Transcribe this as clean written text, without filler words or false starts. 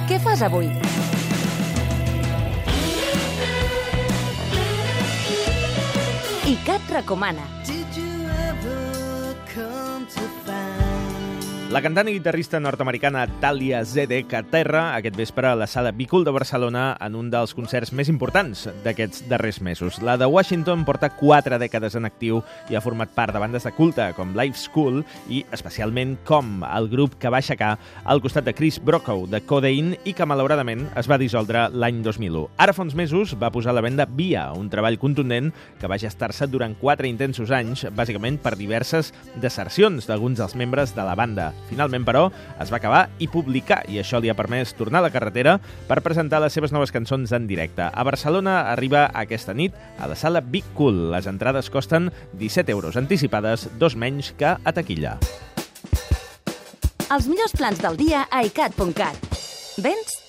Què fas avui? ICAT recomana. La cantant i guitarrista nord-americana Thalia Zedek aterra aquest vespre a la Sala Bicul de Barcelona en un dels concerts més importants d'aquests darrers mesos. La de Washington porta 4 dècades en actiu i ha format part de bandes de culte com Live School i especialment Com, el grup que va aixecar al costat de Chris Brokow de Codeine i que malauradament es va dissoldre l'any 2001. Ara fa uns mesos va posar a la venda Via, un treball contundent que va gestar-se durant 4 intensos anys, bàsicament per diverses desercions d'alguns dels membres de la banda. Finalment, però, es va acabar i publicar, i això li ha permès tornar a la carretera per presentar les seves noves cançons en directe. A Barcelona arriba aquesta nit a la Sala Big Cool. Les entrades costen 17 euros anticipades, 2 menys que a taquilla. Els millors plans del dia a icat.cat. Vens?